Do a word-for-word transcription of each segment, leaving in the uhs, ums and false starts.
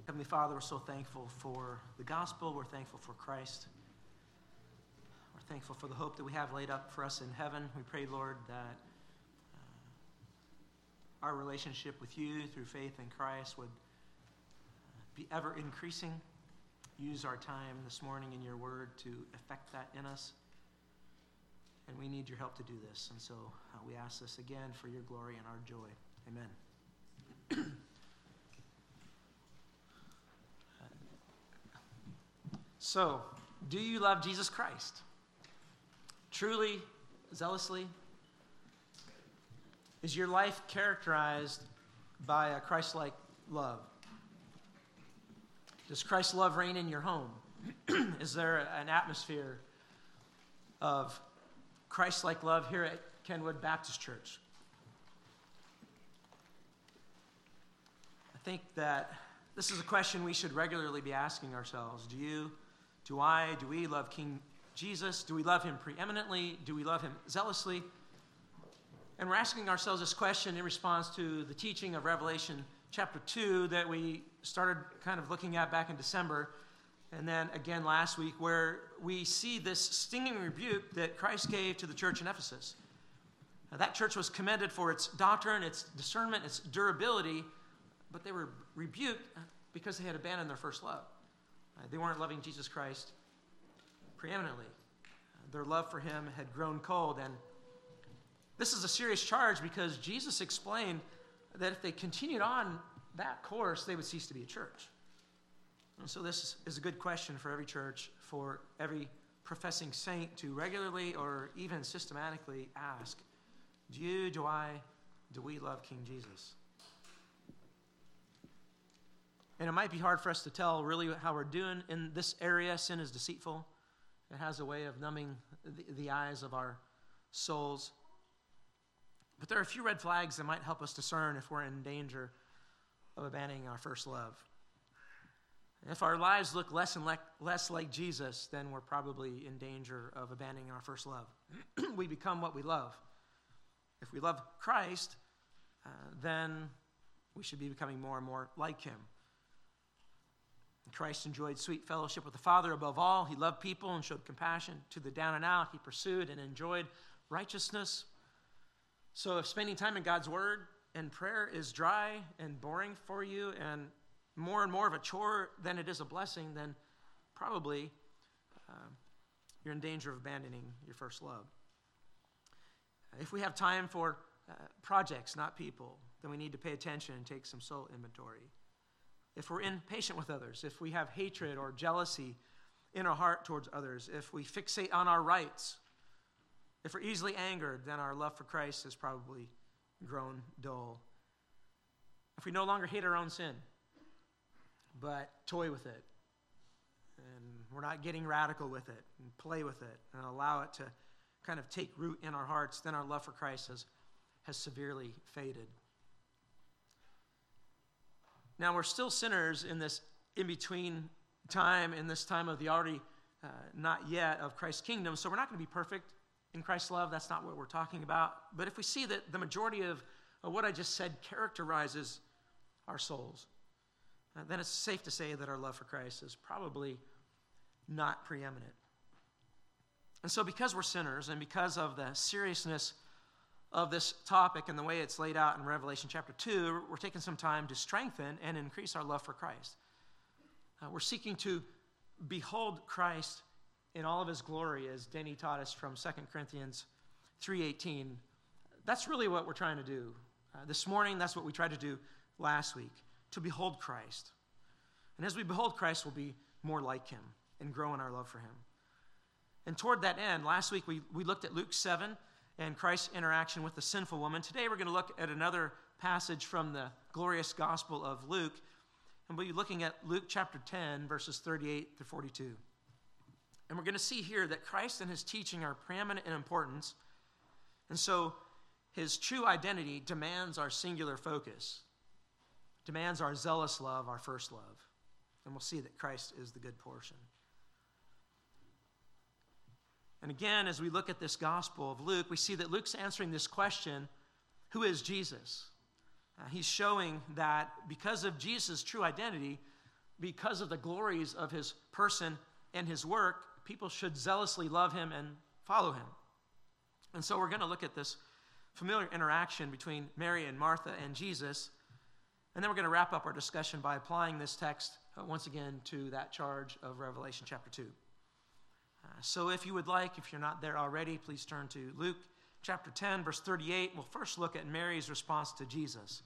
Heavenly Father, we're so thankful for the gospel. We're thankful for Christ. We're thankful for the hope that we have laid up for us in heaven. We pray, Lord, that uh, our relationship with you through faith in Christ would be ever increasing. Use our time this morning in your word to effect that in us. And we need your help to do this. And so uh, we ask this again for your glory and our joy. Amen. So, do you love Jesus Christ? Truly, zealously? Is your life characterized by a Christ-like love? Does Christ's love reign in your home? Is there an atmosphere of Christ-like love here at Kenwood Baptist Church? I think that this is a question we should regularly be asking ourselves. Do you, do I, do we love King Jesus? Do we love him preeminently? Do we love him zealously? And we're asking ourselves this question in response to the teaching of Revelation chapter two that we started kind of looking at back in December, and then again last week, where we see this stinging rebuke that Christ gave to the church in Ephesus. Now, that church was commended for its doctrine, its discernment, its durability, but they were rebuked because they had abandoned their first love. Uh, they weren't loving Jesus Christ preeminently. Uh, their love for him had grown cold, and this is a serious charge because Jesus explained that if they continued on that course, they would cease to be a church. And so this is a good question for every church, for every professing saint to regularly or even systematically ask, do you, do I, do we love King Jesus? And it might be hard for us to tell really how we're doing in this area. Sin is deceitful. It has a way of numbing the, the eyes of our souls. But there are a few red flags that might help us discern if we're in danger of abandoning our first love. If our lives look less and le- less like Jesus, then we're probably in danger of abandoning our first love. We become what we love. If we love Christ, uh, then we should be becoming more and more like him. Christ enjoyed sweet fellowship with the Father above all. He loved people and showed compassion to the down and out. He pursued and enjoyed righteousness. So if spending time in God's Word and prayer is dry and boring for you and more and more of a chore than it is a blessing, then probably uh, you're in danger of abandoning your first love. If we have time for uh, projects, not people, then we need to pay attention and take some soul inventory. If we're impatient with others, if we have hatred or jealousy in our heart towards others, if we fixate on our rights, if we're easily angered, then our love for Christ has probably grown dull. If we no longer hate our own sin, but toy with it, and we're not getting radical with it, and play with it, and allow it to kind of take root in our hearts, then our love for Christ has, has severely faded. Now, we're still sinners in this in-between time, in this time of the already uh, not yet of Christ's kingdom, so we're not going to be perfect in Christ's love. That's not what we're talking about. But if we see that the majority of, of what I just said characterizes our souls, uh, then it's safe to say that our love for Christ is probably not preeminent. And so because we're sinners and because of the seriousness of this topic and the way it's laid out in Revelation chapter two, we're taking some time to strengthen and increase our love for Christ. Uh, we're seeking to behold Christ in all of his glory, as Denny taught us from Second Corinthians three eighteen. That's really what we're trying to do. Uh, this morning, that's what we tried to do last week, to behold Christ. And as we behold Christ, we'll be more like him and grow in our love for him. And toward that end, last week we, we looked at Luke seven and Christ's interaction with the sinful woman. Today we're going to look at another passage from the glorious Gospel of Luke, and we'll be looking at Luke chapter ten, verses thirty-eight to forty-two. And we're going to see here that Christ and his teaching are preeminent in importance, and so his true identity demands our singular focus, demands our zealous love, our first love. And we'll see that Christ is the good portion. And again, as we look at this Gospel of Luke, we see that Luke's answering this question, who is Jesus? Uh, he's showing that because of Jesus' true identity, because of the glories of his person and his work, people should zealously love him and follow him. And so we're going to look at this familiar interaction between Mary and Martha and Jesus, and then we're going to wrap up our discussion by applying this text uh, once again to that charge of Revelation chapter two. Uh, so if you would like, if you're not there already, please turn to Luke chapter ten, verse thirty-eight. We'll first look at Mary's response to Jesus,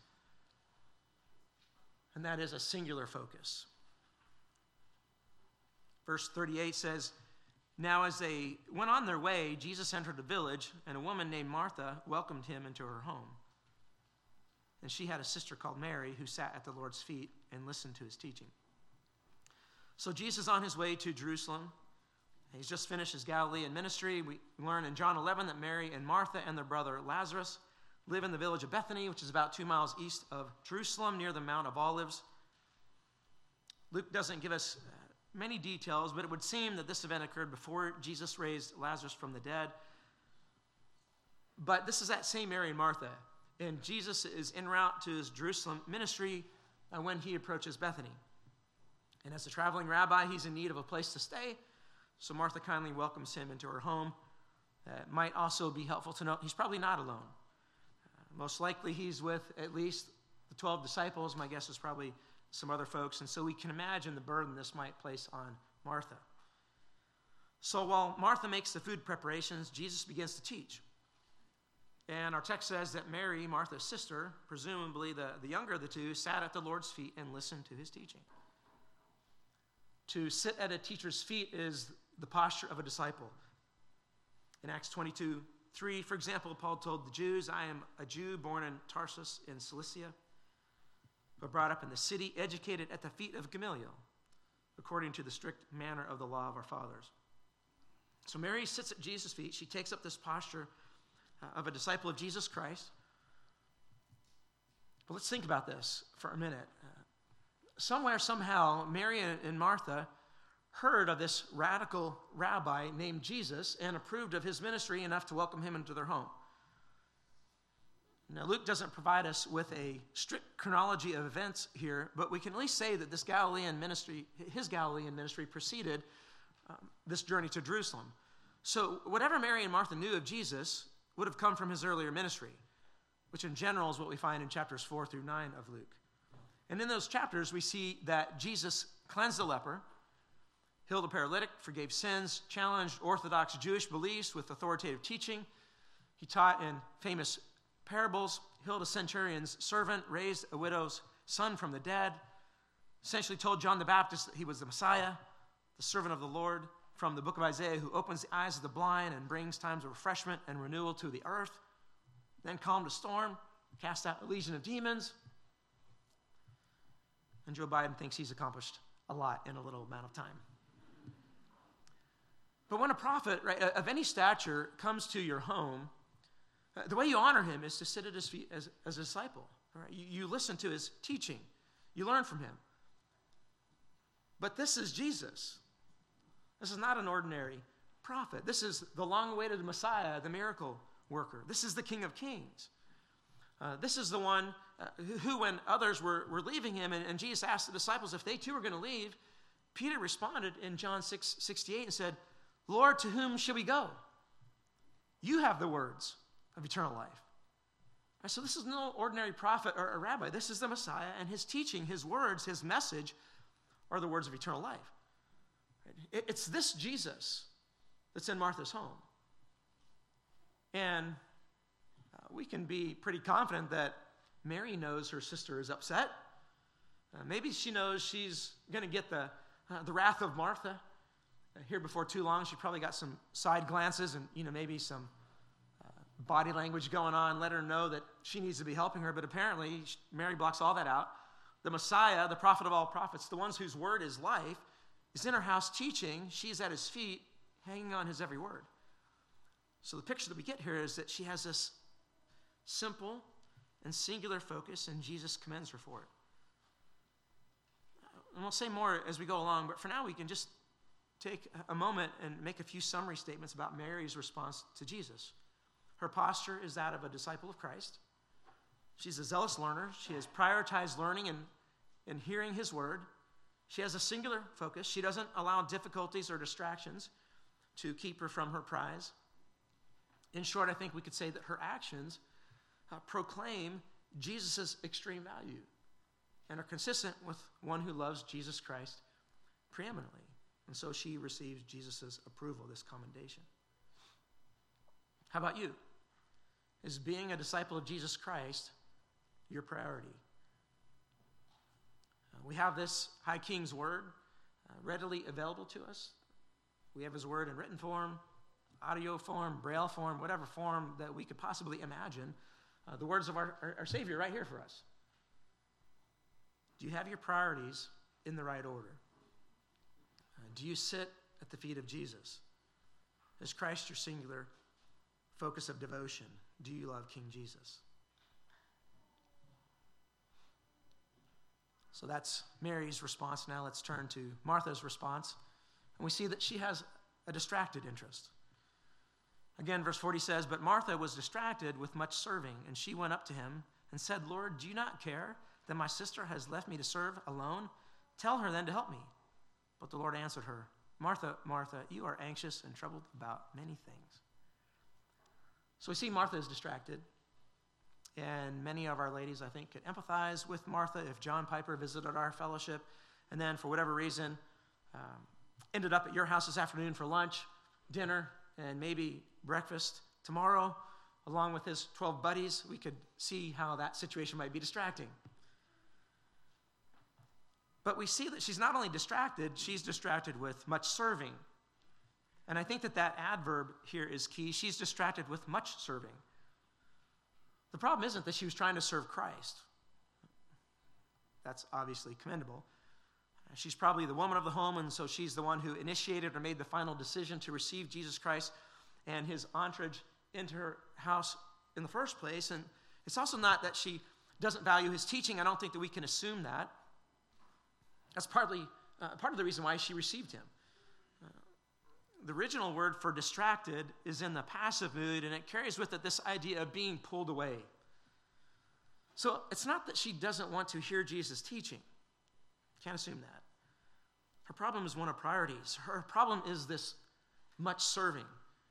and that is a singular focus. Verse thirty-eight says, "Now as they went on their way, Jesus entered a village, and a woman named Martha welcomed him into her home. And she had a sister called Mary who sat at the Lord's feet and listened to his teaching." So Jesus on his way to Jerusalem. He's just finished his Galilean ministry. We learn in John eleven that Mary and Martha and their brother Lazarus live in the village of Bethany, which is about two miles east of Jerusalem, near the Mount of Olives. Luke doesn't give us uh, many details, but it would seem that this event occurred before Jesus raised Lazarus from the dead. But this is that same Mary and Martha, and Jesus is en route to his Jerusalem ministry uh, when he approaches Bethany. And as a traveling rabbi, he's in need of a place to stay, so Martha kindly welcomes him into her home. Uh, it might also be helpful to note he's probably not alone. Uh, most likely he's with at least the twelve disciples. My guess is probably some other folks, and so we can imagine the burden this might place on Martha. So while Martha makes the food preparations, Jesus begins to teach. And our text says that Mary, Martha's sister, presumably the, the younger of the two, sat at the Lord's feet and listened to his teaching. To sit at a teacher's feet is the posture of a disciple. In Acts twenty-two three, for example, Paul told the Jews, "I am a Jew born in Tarsus in Cilicia, but brought up in the city, educated at the feet of Gamaliel, according to the strict manner of the law of our fathers." So Mary sits at Jesus' feet. She takes up this posture uh, of a disciple of Jesus Christ. But let's think about this for a minute. Uh, somewhere, somehow, Mary and Martha heard of this radical rabbi named Jesus and approved of his ministry enough to welcome him into their home. Now, Luke doesn't provide us with a strict chronology of events here, but we can at least say that this Galilean ministry, his Galilean ministry, preceded um, this journey to Jerusalem. So whatever Mary and Martha knew of Jesus would have come from his earlier ministry, which in general is what we find in chapters four through nine of Luke. And in those chapters, we see that Jesus cleansed the leper, healed a paralytic, forgave sins, challenged orthodox Jewish beliefs with authoritative teaching. He taught in famous parables, healed a centurion's servant, raised a widow's son from the dead, essentially told John the Baptist that he was the Messiah, the servant of the Lord, from the book of Isaiah, who opens the eyes of the blind and brings times of refreshment and renewal to the earth, then calmed a storm, cast out a legion of demons. And Joe Biden thinks he's accomplished a lot in a little amount of time. But when a prophet, right, of any stature comes to your home, uh, the way you honor him is to sit at his feet as, as a disciple. Right? You, you listen to his teaching. You learn from him. But this is Jesus. This is not an ordinary prophet. This is the long-awaited Messiah, the miracle worker. This is the King of Kings. Uh, this is the one uh, who, when others were, were leaving him, and, and Jesus asked the disciples if they too were going to leave, Peter responded in John six sixty-eight and said, "Lord, to whom shall we go? You have the words of eternal life." Right, so this is no ordinary prophet or a rabbi. This is the Messiah, and his teaching, his words, his message are the words of eternal life. Right? It, it's this Jesus that's in Martha's home. And uh, we can be pretty confident that Mary knows her sister is upset. Uh, maybe she knows she's going to get the, uh, the wrath of Martha. Here before too long, she probably got some side glances and, you know, maybe some uh, body language going on, let her know that she needs to be helping her. But apparently, Mary blocks all that out. The Messiah, the prophet of all prophets, the ones whose word is life, is in her house teaching. She's at his feet, hanging on his every word. So the picture that we get here is that she has this simple and singular focus, and Jesus commends her for it. And we'll say more as we go along, but for now we can just take a moment and make a few summary statements about Mary's response to Jesus. Her posture is that of a disciple of Christ. She's a zealous learner. She has prioritized learning and, and hearing his word. She has a singular focus. She doesn't allow difficulties or distractions to keep her from her prize. In short, I think we could say that her actions uh, proclaim Jesus' extreme value and are consistent with one who loves Jesus Christ preeminently. And so she receives Jesus' approval, this commendation. How about you? Is being a disciple of Jesus Christ your priority? Uh, we have this High King's word uh, readily available to us. We have his word in written form, audio form, braille form, whatever form that we could possibly imagine. Uh, the words of our, our, our Savior right here for us. Do you have your priorities in the right order? Uh, do you sit at the feet of Jesus? Is Christ your singular focus of devotion? Do you love King Jesus? So that's Mary's response. Now let's turn to Martha's response. And we see that she has a distracted interest. Again, verse forty says, "But Martha was distracted with much serving, and she went up to him and said, 'Lord, do you not care that my sister has left me to serve alone? Tell her then to help me.' But the Lord answered her, 'Martha, Martha, you are anxious and troubled about many things.'" So we see Martha is distracted. And many of our ladies, I think, could empathize with Martha if John Piper visited our fellowship and then, for whatever reason, um, ended up at your house this afternoon for lunch, dinner, and maybe breakfast tomorrow, along with his twelve buddies. We could see how that situation might be distracting. But we see that she's not only distracted, she's distracted with much serving. And I think that that adverb here is key. She's distracted with much serving. The problem isn't that she was trying to serve Christ. That's obviously commendable. She's probably the woman of the home, and so she's the one who initiated or made the final decision to receive Jesus Christ and his entourage into her house in the first place. And it's also not that she doesn't value his teaching. I don't think that we can assume that. That's partly uh, part of the reason why she received him. Uh, the original word for distracted is in the passive mood, and it carries with it this idea of being pulled away. So it's not that she doesn't want to hear Jesus' teaching. Can't assume that. Her problem is one of priorities. Her problem is this much serving.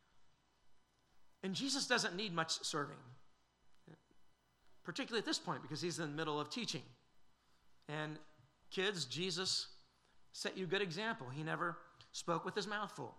And Jesus doesn't need much serving, particularly at this point, because he's in the middle of teaching. And kids, Jesus set you a good example. He never spoke with his mouth full.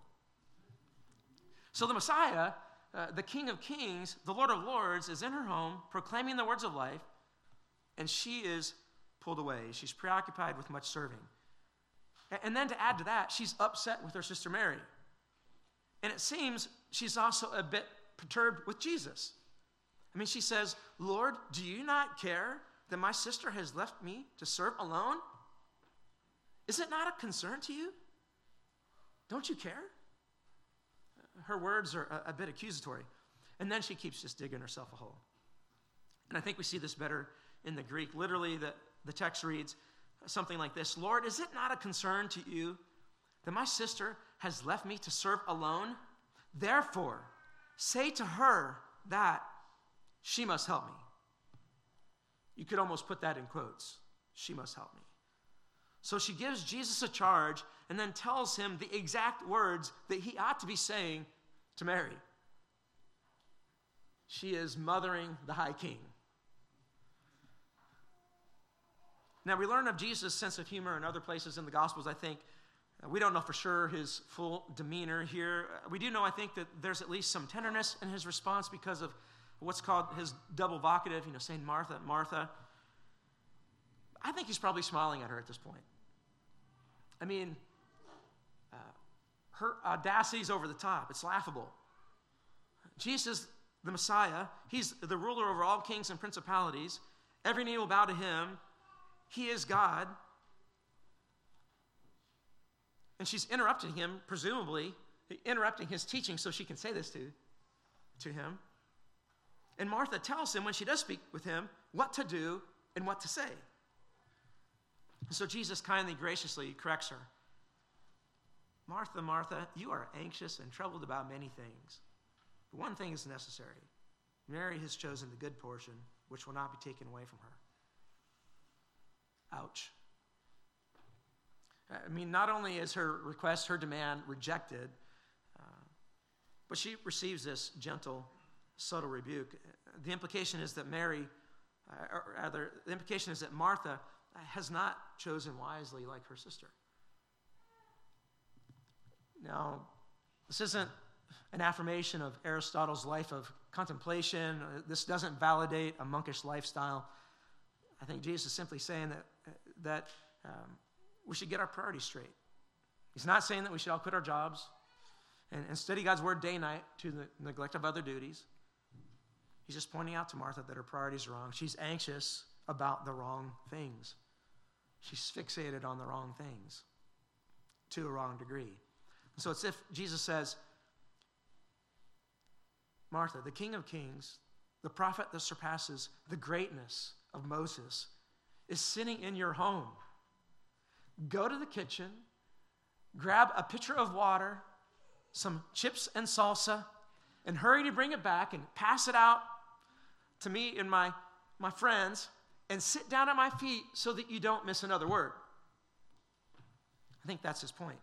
So the Messiah, uh, the King of Kings, the Lord of Lords, is in her home proclaiming the words of life, and she is pulled away. She's preoccupied with much serving. And then to add to that, she's upset with her sister Mary. And it seems she's also a bit perturbed with Jesus. I mean, she says, "Lord, do you not care that my sister has left me to serve alone? Is it not a concern to you? Don't you care?" Her words are a, a bit accusatory. And then she keeps just digging herself a hole. And I think we see this better in the Greek. Literally, the, the text reads something like this: "Lord, is it not a concern to you that my sister has left me to serve alone? Therefore, say to her that she must help me." You could almost put that in quotes. She must help me. So she gives Jesus a charge and then tells him the exact words that he ought to be saying to Mary. She is mothering the High King. Now, we learn of Jesus' sense of humor in other places in the Gospels, I think. We don't know for sure his full demeanor here. We do know, I think, that there's at least some tenderness in his response because of what's called his double vocative, you know, saying Martha, Martha. I think he's probably smiling at her at this point. I mean, uh, her audacity's over the top. It's laughable. Jesus, the Messiah, he's the ruler over all kings and principalities. Every knee will bow to him. He is God. And she's interrupting him, presumably, interrupting his teaching so she can say this to, to him. And Martha tells him, when she does speak with him, what to do and what to say. And so Jesus kindly, graciously corrects her. "Martha, Martha, you are anxious and troubled about many things. But one thing is necessary. Mary has chosen the good portion, which will not be taken away from her." Ouch. I mean, not only is her request, her demand rejected, uh, but she receives this gentle, subtle rebuke. The implication is that Mary, uh, or rather, the implication is that Martha has not chosen wisely like her sister. Now, this isn't an affirmation of Aristotle's life of contemplation. This doesn't validate a monkish lifestyle. I think Jesus is simply saying that, that um, we should get our priorities straight. He's not saying that we should all quit our jobs and, and study God's word day and night to the neglect of other duties. He's just pointing out to Martha that her priorities are wrong. She's anxious about the wrong things. She's fixated on the wrong things to a wrong degree. And so it's if Jesus says, Martha, the King of Kings, the prophet that surpasses the greatness of Moses, is sitting in your home. Go to the kitchen, grab a pitcher of water, some chips and salsa, and hurry to bring it back and pass it out to me and my, my friends, and sit down at my feet so that you don't miss another word. I think that's his point.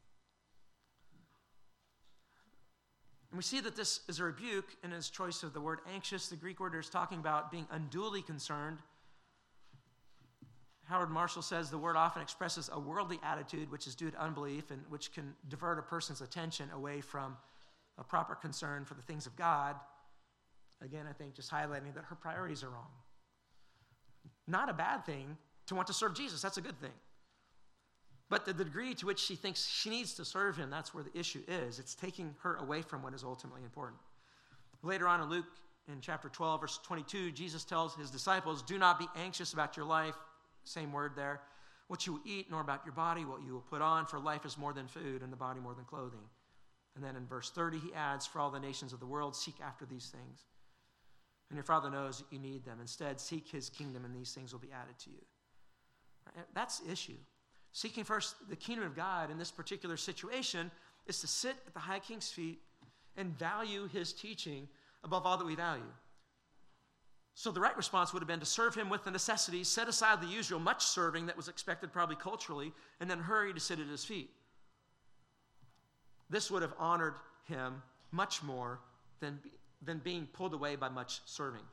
And we see that this is a rebuke in his choice of the word anxious. The Greek word is talking about being unduly concerned. Howard Marshall says the word often expresses a worldly attitude, which is due to unbelief and which can divert a person's attention away from a proper concern for the things of God. Again, I think just highlighting that her priorities are wrong. Not a bad thing to want to serve Jesus. That's a good thing. But the degree to which she thinks she needs to serve him, that's where the issue is. It's taking her away from what is ultimately important. Later on in Luke, in chapter twelve, verse twenty-two, Jesus tells his disciples, do not be anxious about your life, same word there, what you will eat, nor about your body, what you will put on, for life is more than food, and the body more than clothing. And then in verse thirty, he adds, for all the nations of the world seek after these things. And your Father knows that you need them. Instead, seek his kingdom, and these things will be added to you. Right? That's the issue. Seeking first the kingdom of God in this particular situation is to sit at the high king's feet and value his teaching above all that we value. So the right response would have been to serve him with the necessities, set aside the usual much serving that was expected probably culturally, and then hurry to sit at his feet. This would have honored him much more than, than being pulled away by much serving.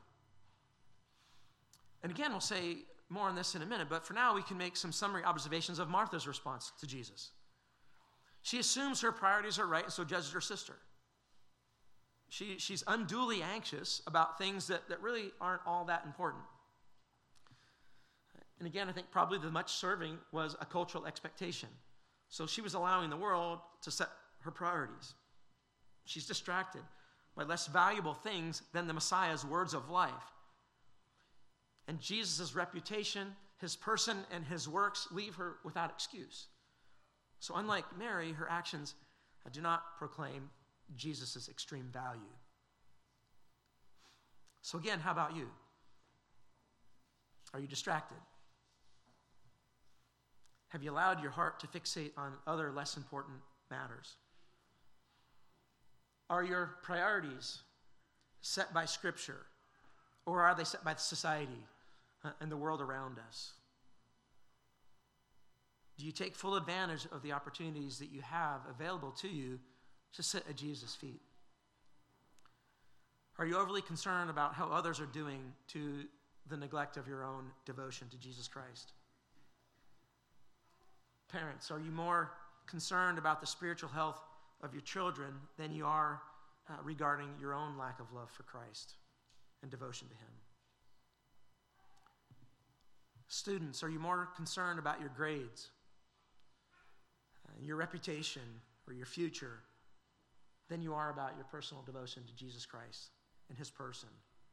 And again, we'll say more on this in a minute, but for now we can make some summary observations of Martha's response to Jesus. She assumes her priorities are right and so judges her sister. She, she's unduly anxious about things that, that really aren't all that important. And again, I think probably the much serving was a cultural expectation. So she was allowing the world to set her priorities. She's distracted by less valuable things than the Messiah's words of life. And Jesus' reputation, his person, and his works leave her without excuse. So unlike Mary, her actions do not proclaim Jesus' extreme value. So again, how about you? Are you distracted? Have you allowed your heart to fixate on other less important matters? Are your priorities set by Scripture, or are they set by society and the world around us? Do you take full advantage of the opportunities that you have available to you to sit at Jesus' feet? Are you overly concerned about how others are doing to the neglect of your own devotion to Jesus Christ? Parents, are you more concerned about the spiritual health of your children than you are uh, regarding your own lack of love for Christ and devotion to him? Students, are you more concerned about your grades, uh, your reputation, or your future than you are about your personal devotion to Jesus Christ and his person?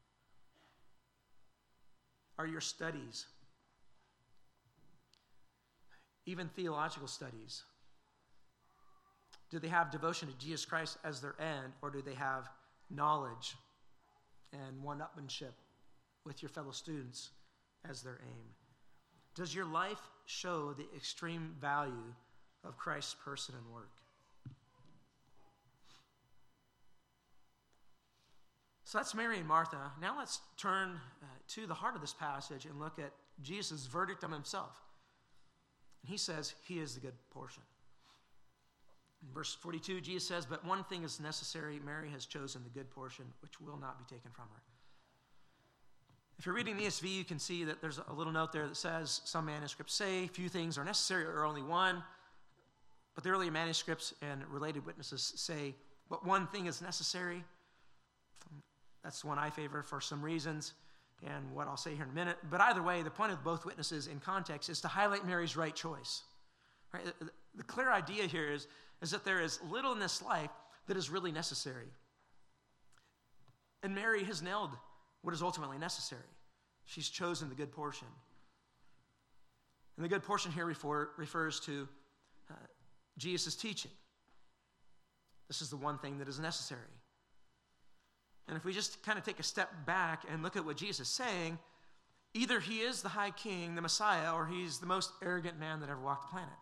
Are your studies, even theological studies, do they have devotion to Jesus Christ as their end, or do they have knowledge and one-upmanship with your fellow students as their aim? Does your life show the extreme value of Christ's person and work? So that's Mary and Martha. Now let's turn uh, to the heart of this passage and look at Jesus' verdict on himself. He says he is the good portion. In verse forty-two, Jesus says, but one thing is necessary. Mary has chosen the good portion, which will not be taken from her. If you're reading the E S V, you can see that there's a little note there that says some manuscripts say few things are necessary or only one, but the earlier manuscripts and related witnesses say, but one thing is necessary. That's the one I favor for some reasons, and what I'll say here in a minute. But either way, the point of both witnesses in context is to highlight Mary's right choice. Right? The, the clear idea here is, is that there is little in this life that is really necessary. And Mary has nailed what is ultimately necessary. She's chosen the good portion. And the good portion here refer, refers to uh, Jesus' teaching. This is the one thing that is necessary. And if we just kind of take a step back and look at what Jesus is saying, either he is the high king, the Messiah, or he's the most arrogant man that ever walked the planet.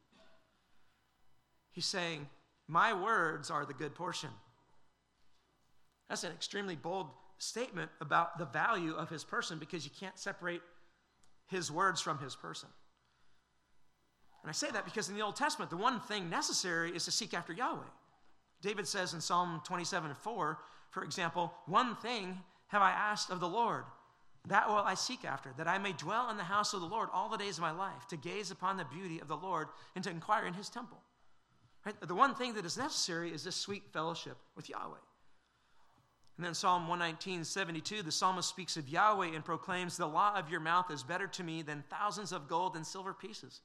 He's saying, my words are the good portion. That's an extremely bold statement about the value of his person, because you can't separate his words from his person. And I say that because in the Old Testament, the one thing necessary is to seek after Yahweh. David says in Psalm twenty-seven four, for example, one thing have I asked of the Lord, that will I seek after, that I may dwell in the house of the Lord all the days of my life, to gaze upon the beauty of the Lord and to inquire in his temple. Right? The one thing that is necessary is this sweet fellowship with Yahweh. And then Psalm one nineteen, seventy-two, the psalmist speaks of Yahweh and proclaims, the law of your mouth is better to me than thousands of gold and silver pieces.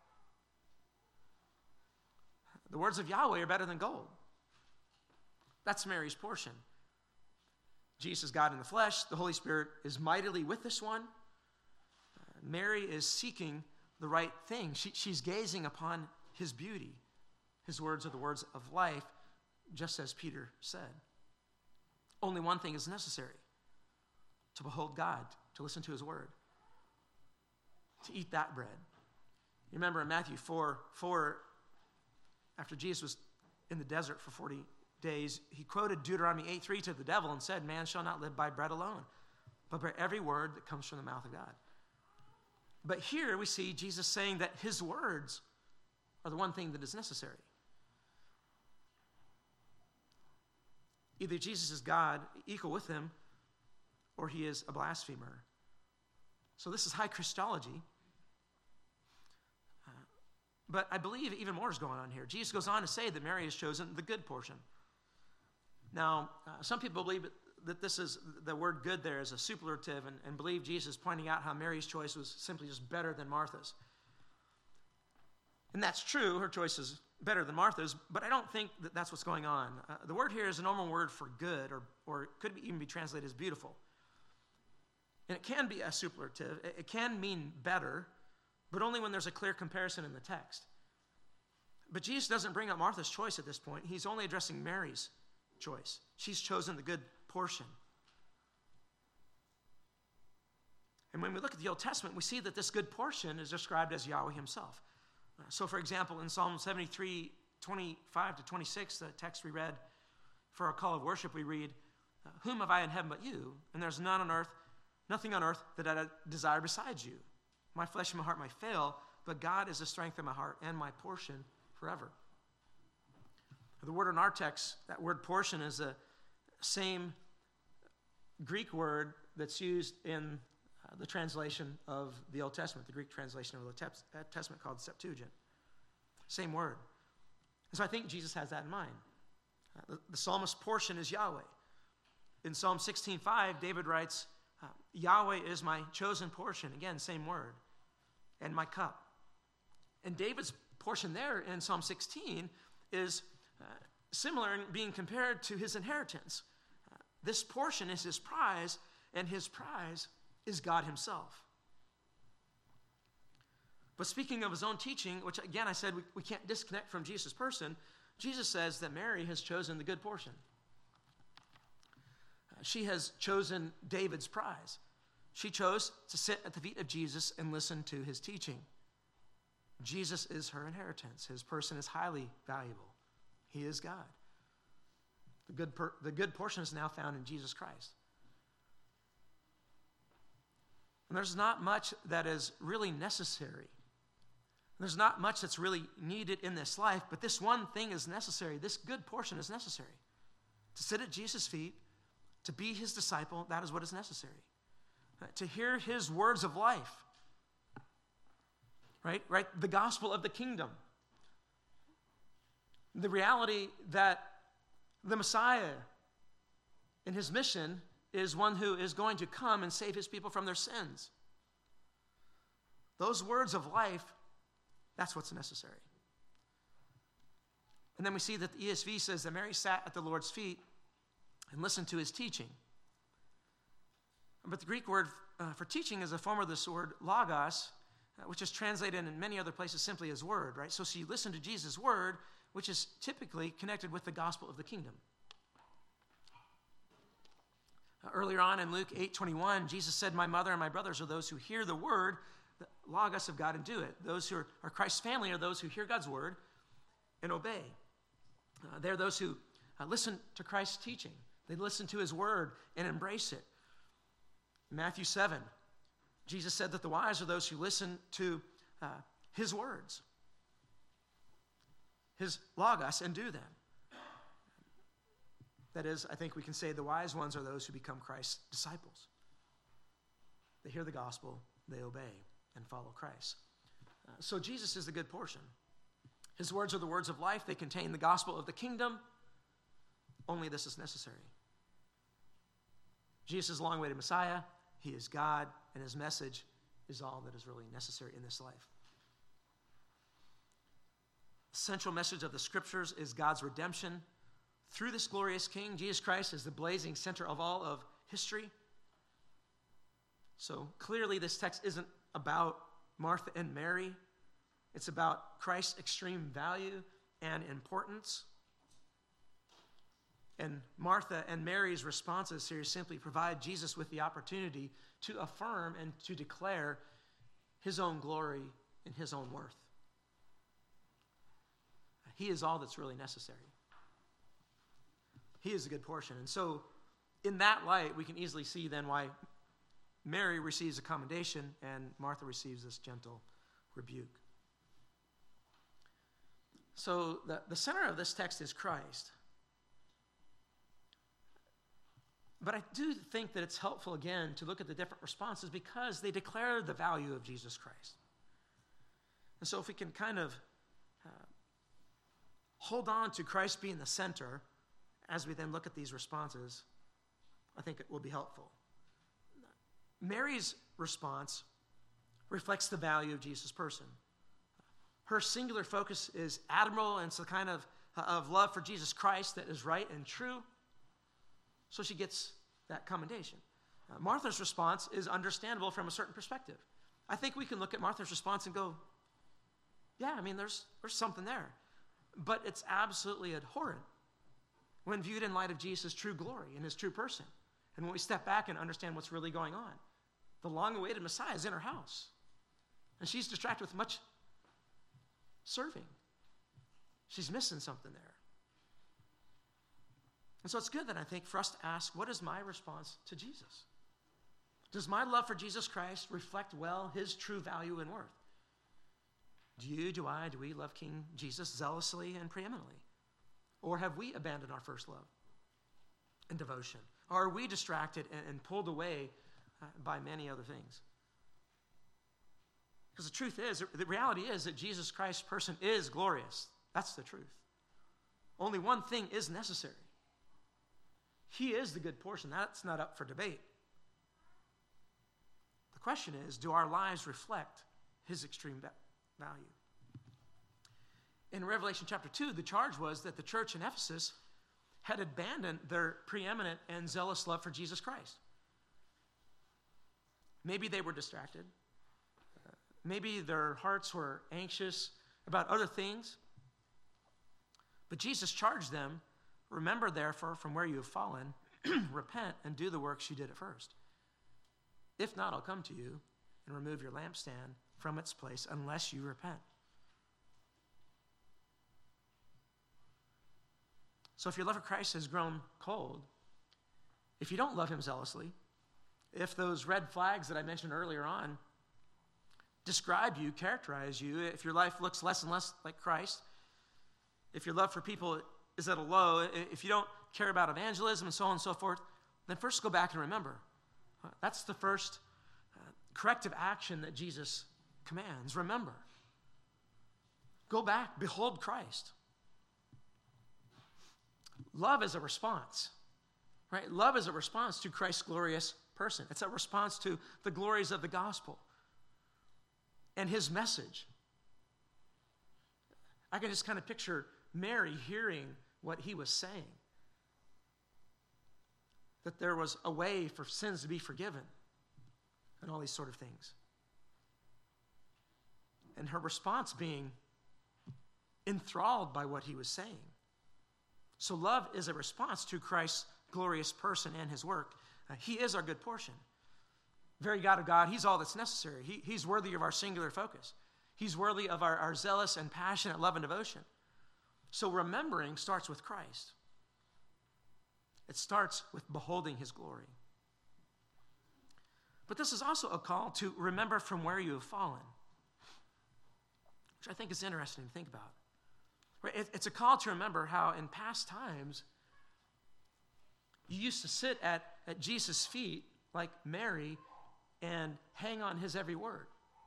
The words of Yahweh are better than gold. That's Mary's portion. Jesus is God in the flesh. The Holy Spirit is mightily with this one. Uh, Mary is seeking the right thing. She, she's gazing upon his beauty. His words are the words of life, just as Peter said. Only one thing is necessary: to behold God, to listen to his word, to eat that bread. You remember in Matthew four, four, after Jesus was in the desert for forty days, he quoted Deuteronomy eight three to the devil and said, man shall not live by bread alone, but by every word that comes from the mouth of God. But here we see Jesus saying that his words are the one thing that is necessary. Either Jesus is God, equal with him, or he is a blasphemer. So this is high Christology. Uh, but I believe even more is going on here. Jesus goes on to say that Mary has chosen the good portion. Now, uh, some people believe that this is, the word good there is a superlative, and, and believe Jesus pointing out how Mary's choice was simply just better than Martha's. And that's true, her choice is better than Martha's, but I don't think that that's what's going on. Uh, the word here is a normal word for good, or, or it could be, even be translated as beautiful. And it can be a superlative. It, it can mean better, but only when there's a clear comparison in the text. But Jesus doesn't bring up Martha's choice at this point. He's only addressing Mary's choice. She's chosen the good portion. And when we look at the Old Testament, we see that this good portion is described as Yahweh himself. So, for example, in Psalm seventy-three, twenty-five to twenty-six, the text we read for our call of worship, we read, whom have I in heaven but you? And there's none on earth, nothing on earth that I desire besides you. My flesh and my heart might fail, but God is the strength of my heart and my portion forever. The word in our text, that word portion, is the same Greek word that's used in uh, the translation of the Old Testament, the Greek translation of the Old Testament called Septuagint. Same word. And so I think Jesus has that in mind. Uh, the, the psalmist's portion is Yahweh. In Psalm sixteen five, David writes, uh, Yahweh is my chosen portion. Again, same word. And my cup. And David's portion there in Psalm sixteen is uh, similar in being compared to his inheritance. Uh, this portion is his prize, and his prize is God himself. But speaking of his own teaching, which again I said we, we can't disconnect from Jesus' person, Jesus says that Mary has chosen the good portion. Uh, she has chosen David's prize. She chose to sit at the feet of Jesus and listen to his teaching. Jesus is her inheritance. His person is highly valuable. He is God. The good, per, the good portion is now found in Jesus Christ. And there's not much that is really necessary. There's not much that's really needed in this life, but this one thing is necessary. This good portion is necessary. To sit at Jesus' feet, to be his disciple, that is what is necessary. To hear his words of life, right? Right? The gospel of the kingdom. The reality that the Messiah in his mission is one who is going to come and save his people from their sins. Those words of life, that's what's necessary. And then we see that the E S V says that Mary sat at the Lord's feet and listened to his teaching. But the Greek word uh, for teaching is a form of this word logos, uh, which is translated in many other places simply as word, right? So she listened to Jesus' word, which is typically connected with the gospel of the kingdom. Uh, earlier on in Luke eight twenty-one, Jesus said, "My mother and my brothers are those who hear the word, the logos of God, and do it." Those who are, are Christ's family are those who hear God's word and obey. Uh, they're those who uh, listen to Christ's teaching. They listen to his word and embrace it. In Matthew seven, Jesus said that the wise are those who listen to uh, his words, his logos, and do them. That is, I think we can say the wise ones are those who become Christ's disciples. They hear the gospel, they obey, and follow Christ. Uh, so Jesus is the good portion. His words are the words of life. They contain the gospel of the kingdom. Only this is necessary. Jesus is a long-awaited Messiah. He is God, and his message is all that is really necessary in this life. The central message of the scriptures is God's redemption through this glorious King. Jesus Christ is the blazing center of all of history. So clearly this text isn't about Martha and Mary. It's about Christ's extreme value and importance. And Martha and Mary's responses here simply provide Jesus with the opportunity to affirm and to declare his own glory and his own worth. He is all that's really necessary. He is a good portion. And so in that light, we can easily see then why Mary receives a commendation and Martha receives this gentle rebuke. So the, the center of this text is Christ. But I do think that it's helpful, again, to look at the different responses because they declare the value of Jesus Christ. And so if we can kind of uh, hold on to Christ being the center as we then look at these responses, I think it will be helpful. Mary's response reflects the value of Jesus' person. Her singular focus is admirable, and it's the kind of, of love for Jesus Christ that is right and true. So she gets that commendation. Uh, Martha's response is understandable from a certain perspective. I think we can look at Martha's response and go, yeah, I mean, there's, there's something there. But it's absolutely abhorrent when viewed in light of Jesus' true glory and his true person. And when we step back and understand what's really going on. The long-awaited Messiah is in her house. And she's distracted with much serving. She's missing something there. And so it's good then, I think, for us to ask, what is my response to Jesus? Does my love for Jesus Christ reflect well his true value and worth? Do you, do I, do we love King Jesus zealously and preeminently? Or have we abandoned our first love and devotion? Or are we distracted and, and pulled away uh, by many other things? Because the truth is, the reality is that Jesus Christ's person is glorious. That's the truth. Only one thing is necessary. He is the good portion. That's not up for debate. The question is, do our lives reflect his extreme value? In Revelation chapter two, the charge was that the church in Ephesus had abandoned their preeminent and zealous love for Jesus Christ. Maybe they were distracted. Uh, maybe their hearts were anxious about other things. But Jesus charged them, remember therefore from where you have fallen, repent and do the works you did at first. If not, I'll come to you and remove your lampstand from its place unless you repent. So if your love for Christ has grown cold, if you don't love him zealously, if those red flags that I mentioned earlier on describe you, characterize you. If your life looks less and less like Christ, if your love for people is at a low, if you don't care about evangelism and so on and so forth, then first go back and remember. That's the first uh, corrective action that Jesus commands. Remember. Go back. Behold Christ. Love is a response, right? Love is a response to Christ's glorious person. It's a response to the glories of the gospel and his message. I can just kind of picture Mary hearing what he was saying, that there was a way for sins to be forgiven and all these sort of things. And her response being enthralled by what he was saying. So love is a response to Christ's glorious person and his work. Uh, he is our good portion. Very God of God, he's all that's necessary. He, he's worthy of our singular focus. He's worthy of our, our zealous and passionate love and devotion. So remembering starts with Christ. It starts with beholding his glory. But this is also a call to remember from where you have fallen, which I think is interesting to think about. Right? It, it's a call to remember how in past times you used to sit at, at Jesus' feet like Mary and hang on his every word.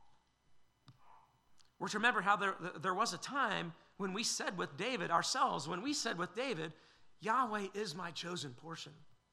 We're to remember how there, there was a time when we said with David ourselves, when we said with David, Yahweh is my chosen portion.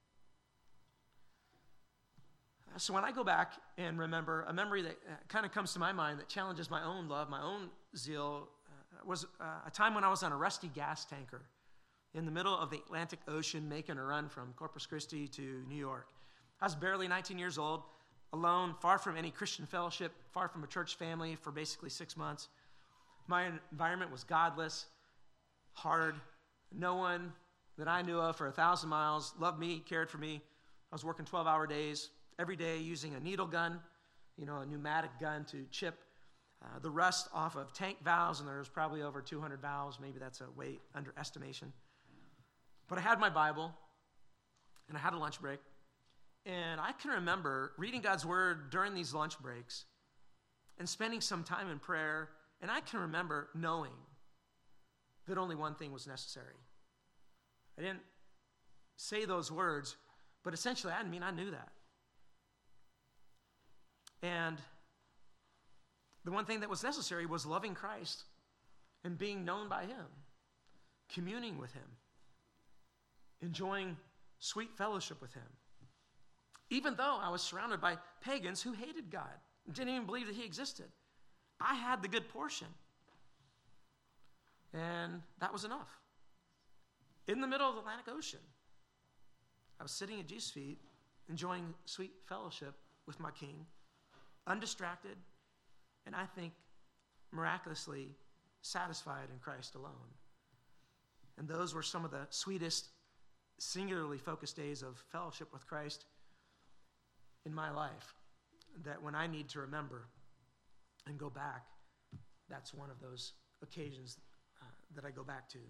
So when I go back and remember, a memory that kind of comes to my mind that challenges my own love, my own zeal, uh, was uh, a time when I was on a rusty gas tanker in the middle of the Atlantic Ocean making a run from Corpus Christi to New York. I was barely nineteen years old, alone, far from any Christian fellowship, far from a church family for basically six months. My environment was godless, hard. No one that I knew of for a thousand miles loved me, cared for me. I was working twelve-hour days every day using a needle gun, you know, a pneumatic gun to chip uh, the rust off of tank valves, and there was probably over two hundred valves. Maybe that's a weight underestimation. But I had my Bible, and I had a lunch break, and I can remember reading God's word during these lunch breaks and spending some time in prayer, and I can remember knowing that only one thing was necessary. I didn't say those words, but essentially, I mean, I knew that. And the one thing that was necessary was loving Christ and being known by him, communing with him, enjoying sweet fellowship with him. Even though I was surrounded by pagans who hated God, didn't even believe that he existed, I had the good portion. And that was enough. In the middle of the Atlantic Ocean, I was sitting at Jesus' feet, enjoying sweet fellowship with my King, undistracted, and I think miraculously satisfied in Christ alone. And those were some of the sweetest, singularly focused days of fellowship with Christ in my life, that when I need to remember and go back, that's one of those occasions uh, that I go back to.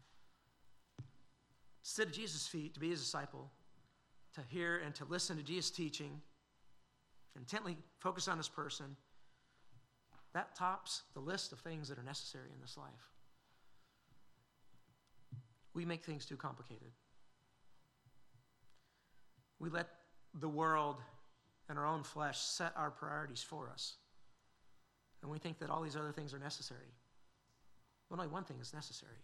Sit at Jesus' feet, to be his disciple, to hear and to listen to Jesus' teaching, intently focus on his person, that tops the list of things that are necessary in this life. We make things too complicated. We let the world and our own flesh set our priorities for us. And we think that all these other things are necessary. Well, only one thing is necessary.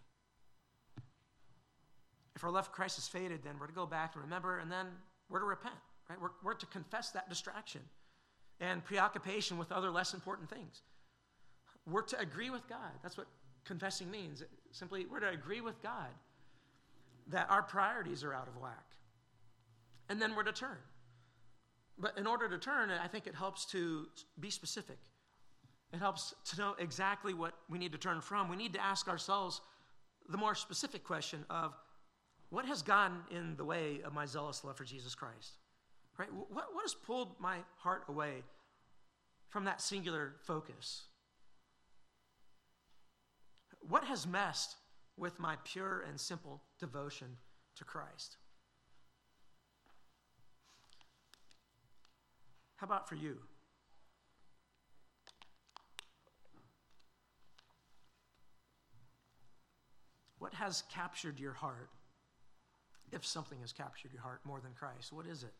If our love for Christ is faded, then we're to go back and remember, and then we're to repent, right? We're, we're to confess that distraction and preoccupation with other less important things. We're to agree with God. That's what confessing means. Simply, we're to agree with God that our priorities are out of whack. And then we're to turn. But in order to turn, I think it helps to be specific. It helps to know exactly what we need to turn from. We need to ask ourselves the more specific question of, what has gotten in the way of my zealous love for Jesus Christ? Right? What, what has pulled my heart away from that singular focus? What has messed with my pure and simple devotion to Christ? How about for you? What has captured your heart? If something has captured your heart more than Christ, what is it?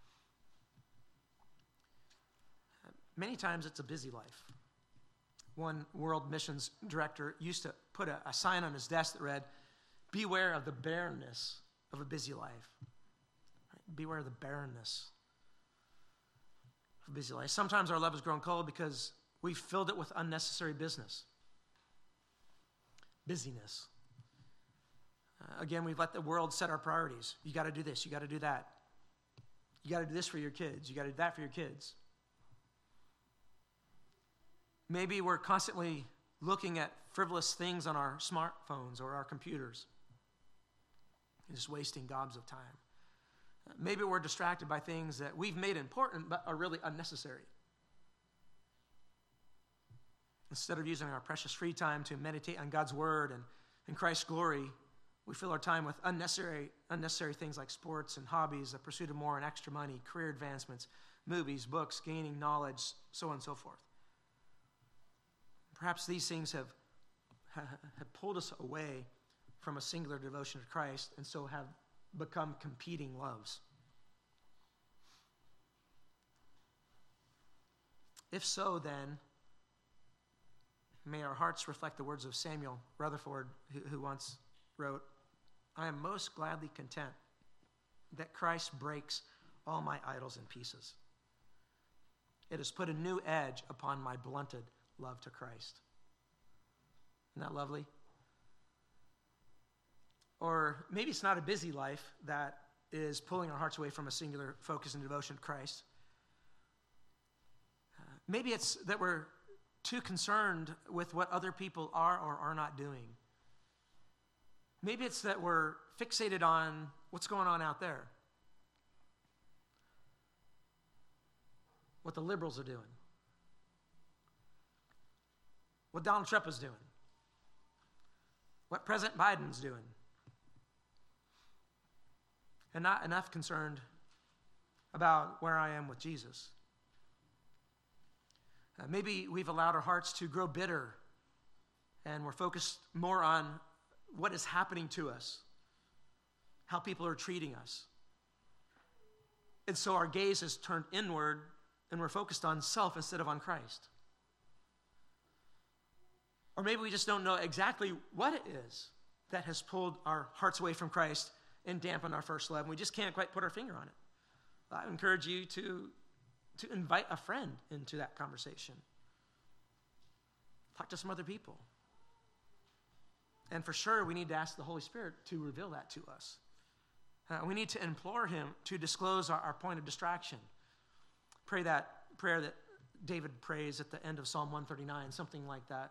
Many times it's a busy life. One world missions director used to put a, a sign on his desk that read, "Beware of the barrenness of a busy life." Right? Beware of the barrenness of a busy life. Sometimes our love has grown cold because we've filled it with unnecessary business. Busyness. Uh, again, we've let the world set our priorities. You got to do this. You got to do that. You got to do this for your kids. You got to do that for your kids. Maybe we're constantly looking at frivolous things on our smartphones or our computers, just wasting gobs of time. Maybe we're distracted by things that we've made important but are really unnecessary. Instead of using our precious free time to meditate on God's word and, and Christ's glory, we fill our time with unnecessary, unnecessary things like sports and hobbies, the pursuit of more and extra money, career advancements, movies, books, gaining knowledge, so on and so forth. Perhaps these things have, have pulled us away from a singular devotion to Christ and so have become competing loves. If so, then, may our hearts reflect the words of Samuel Rutherford, who, who once wrote, "I am most gladly content that Christ breaks all my idols in pieces. It has put a new edge upon my blunted love to Christ." Isn't that lovely? Or maybe it's not a busy life that is pulling our hearts away from a singular focus and devotion to Christ. Uh, maybe it's that we're too concerned with what other people are or are not doing. Maybe it's that we're fixated on what's going on out there, what the liberals are doing, what Donald Trump is doing, what President Biden's doing, and not enough concerned about where I am with Jesus. Uh, maybe we've allowed our hearts to grow bitter, and we're focused more on what is happening to us, how people are treating us. And so our gaze is turned inward, and we're focused on self instead of on Christ. Or maybe we just don't know exactly what it is that has pulled our hearts away from Christ and dampened our first love, and we just can't quite put our finger on it. I encourage you to, to invite a friend into that conversation. Talk to some other people. And for sure, we need to ask the Holy Spirit to reveal that to us. Uh, we need to implore him to disclose our, our point of distraction. Pray that prayer that David prays at the end of Psalm one thirty-nine, something like that.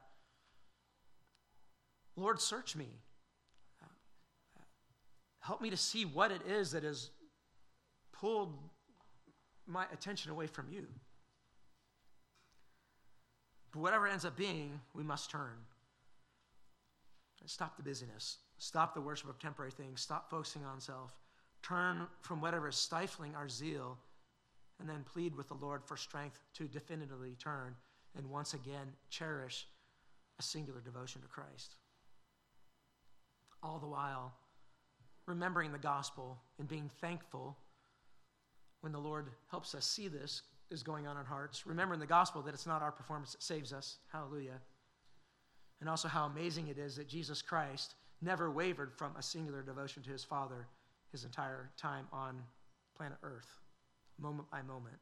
Lord, search me. Uh, help me to see what it is that has pulled my attention away from you. But whatever it ends up being, we must turn. Stop the busyness. Stop the worship of temporary things. Stop focusing on self. Turn from whatever is stifling our zeal, and then plead with the Lord for strength to definitively turn and once again cherish a singular devotion to Christ. All the while, remembering the gospel and being thankful when the Lord helps us see this is going on in our hearts. Remembering the gospel that it's not our performance that saves us. Hallelujah. And also how amazing it is that Jesus Christ never wavered from a singular devotion to his Father his entire time on planet Earth, moment by moment.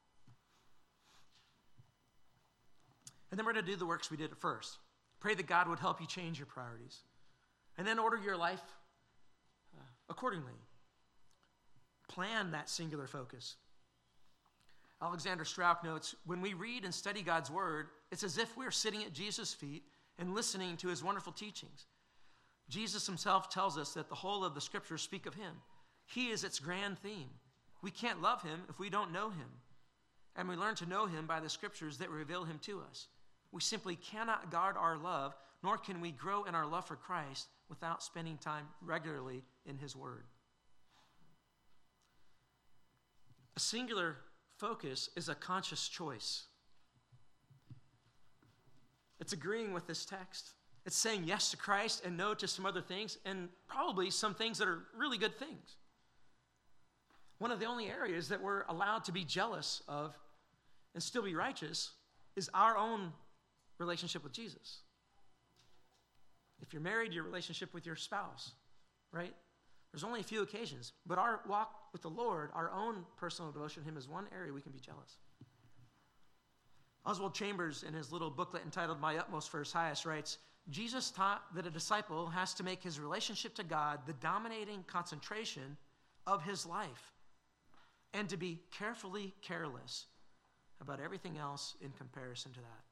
And then we're going to do the works we did at first. Pray that God would help you change your priorities. And then order your life uh, accordingly. Plan that singular focus. Alexander Strauch notes, when we read and study God's word, it's as if we're sitting at Jesus' feet and listening to his wonderful teachings. Jesus himself tells us that the whole of the scriptures speak of him. He is its grand theme. We can't love him if we don't know him. And we learn to know him by the scriptures that reveal him to us. We simply cannot guard our love, nor can we grow in our love for Christ without spending time regularly in his word. A singular focus is a conscious choice. It's agreeing with this text. It's saying yes to Christ and no to some other things, and probably some things that are really good things. One of the only areas that we're allowed to be jealous of and still be righteous is our own relationship with Jesus. If you're married, your relationship with your spouse, right? There's only a few occasions, but our walk with the Lord, our own personal devotion to him, is one area we can be jealous. Oswald Chambers, in his little booklet entitled My Utmost for His Highest, writes, Jesus taught that a disciple has to make his relationship to God the dominating concentration of his life and to be carefully careless about everything else in comparison to that.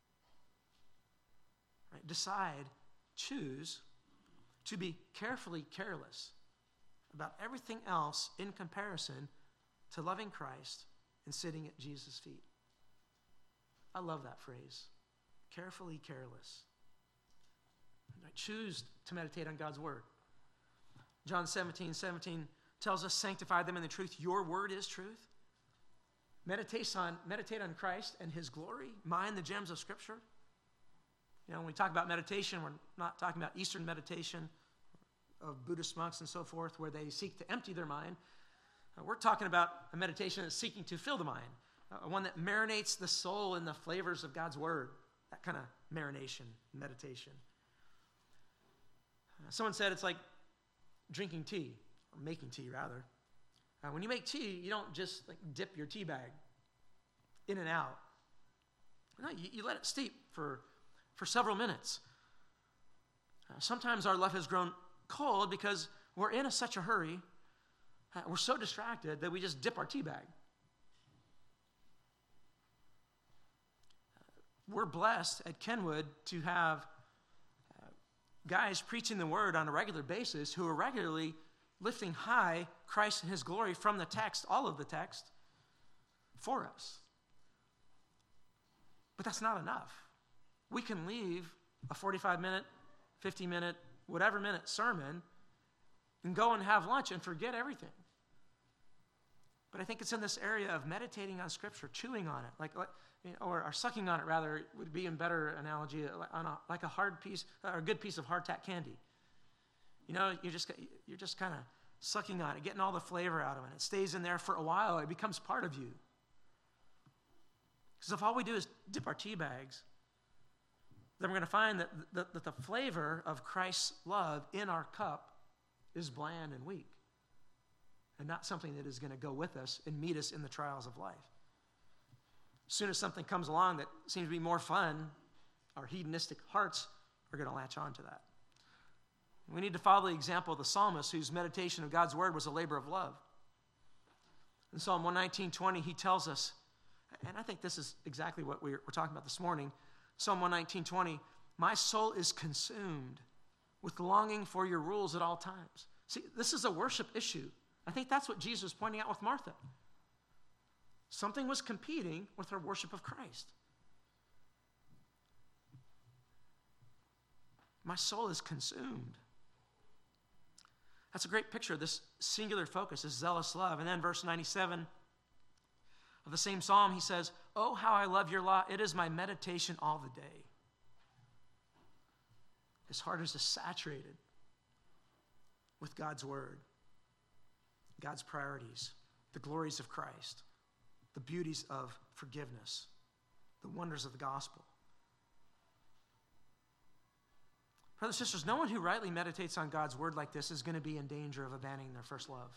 Right? Decide, choose to be carefully careless about everything else in comparison to loving Christ and sitting at Jesus' feet. I love that phrase, carefully careless. I choose to meditate on God's word. John seventeen, seventeen tells us, sanctify them in the truth. Your word is truth. Meditate on, meditate on Christ and his glory. Mine the gems of Scripture. You know, when we talk about meditation, we're not talking about Eastern meditation of Buddhist monks and so forth, where they seek to empty their mind. Uh, we're talking about a meditation that's seeking to fill the mind, uh, one that marinates the soul in the flavors of God's word, that kind of marination, meditation. Uh, someone said it's like drinking tea, or making tea, rather. Uh, when you make tea, you don't just like dip your tea bag in and out. No, you, you let it steep for, for several minutes. Uh, sometimes our love has grown cold because we're in a, such a hurry, uh, we're so distracted that we just dip our tea bag. Uh, we're blessed at Kenwood to have uh, guys preaching the word on a regular basis who are regularly lifting high Christ and his glory from the text, all of the text, for us. But that's not enough. We can leave a forty-five minute, fifty minute, whatever minute sermon and go and have lunch and forget everything. But I think it's in this area of meditating on Scripture, chewing on it, like, or, or sucking on it, rather, would be a better analogy, on a, like a hard piece, or a good piece of hardtack candy. You know, you're just, you're just kind of sucking on it, getting all the flavor out of it. It stays in there for a while. It becomes part of you. Because if all we do is dip our tea bags, then we're going to find that the, that the flavor of Christ's love in our cup is bland and weak, and not something that is going to go with us and meet us in the trials of life. As soon as something comes along that seems to be more fun, our hedonistic hearts are going to latch on to that. We need to follow the example of the psalmist, whose meditation of God's word was a labor of love. In Psalm one nineteen, twenty, he tells us, and I think this is exactly what we're, we're talking about this morning, Psalm one nineteen, twenty, my soul is consumed with longing for your rules at all times. See, this is a worship issue. I think that's what Jesus was pointing out with Martha. Something was competing with her worship of Christ. My soul is consumed. That's a great picture of this singular focus, this zealous love. And then verse ninety-seven of the same psalm, he says, oh, how I love your law. It is my meditation all the day. His heart is just saturated with God's word, God's priorities, the glories of Christ, the beauties of forgiveness, the wonders of the gospel. Brothers and sisters, no one who rightly meditates on God's word like this is going to be in danger of abandoning their first love.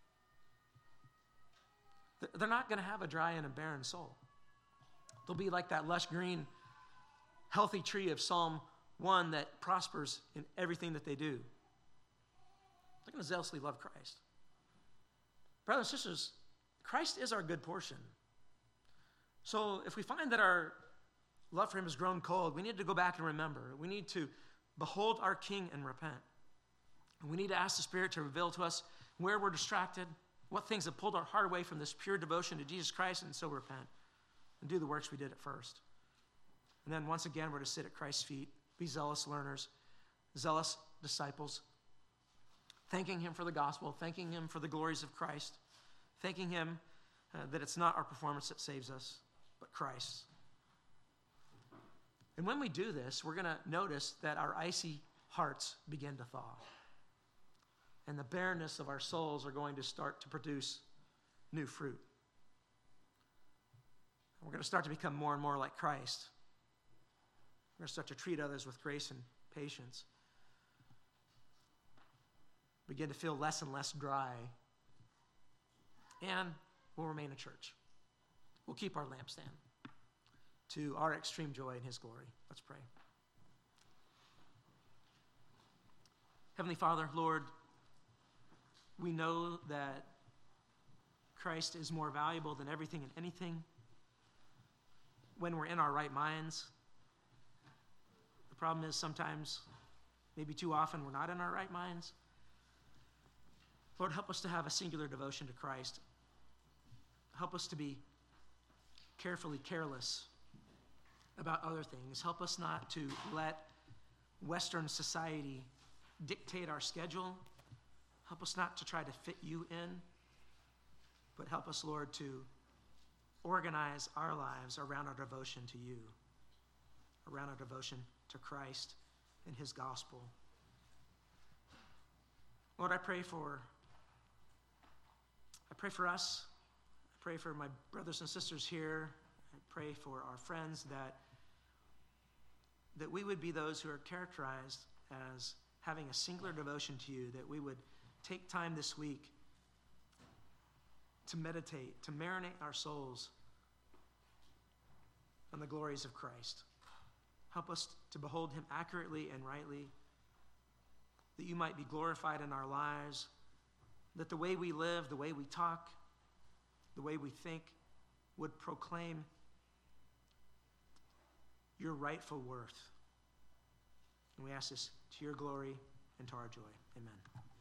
They're not going to have a dry and a barren soul. They'll be like that lush green, healthy tree of Psalm one that prospers in everything that they do. They're going to zealously love Christ. Brothers and sisters, Christ is our good portion. So if we find that our love for him has grown cold, we need to go back and remember. We need to behold our King and repent. And we need to ask the Spirit to reveal to us where we're distracted, what things have pulled our heart away from this pure devotion to Jesus Christ, and so repent and do the works we did at first. And then once again, we're to sit at Christ's feet, be zealous learners, zealous disciples, thanking him for the gospel, thanking him for the glories of Christ, thanking him uh, that it's not our performance that saves us, but Christ. And when we do this, we're going to notice that our icy hearts begin to thaw. And the barrenness of our souls are going to start to produce new fruit. We're going to start to become more and more like Christ. We're going to start to treat others with grace and patience. Begin to feel less and less dry. And we'll remain a church. We'll keep our lampstand to our extreme joy in his glory. Let's pray. Heavenly Father, Lord, we know that Christ is more valuable than everything and anything. When we're in our right minds, the problem is sometimes, maybe too often, we're not in our right minds. Lord, help us to have a singular devotion to Christ. Help us to be carefully careless about other things. Help us not to let Western society dictate our schedule. Help us not to try to fit you in, but help us, Lord, to organize our lives around our devotion to you, around our devotion to Christ and his gospel. Lord, I pray for I pray for us. I pray for my brothers and sisters here. I pray for our friends that that we would be those who are characterized as having a singular devotion to you, that we would take time this week to meditate, to marinate our souls on the glories of Christ. Help us to behold him accurately and rightly, that you might be glorified in our lives, that the way we live, the way we talk, the way we think would proclaim your rightful worth. And we ask this to your glory and to our joy. Amen.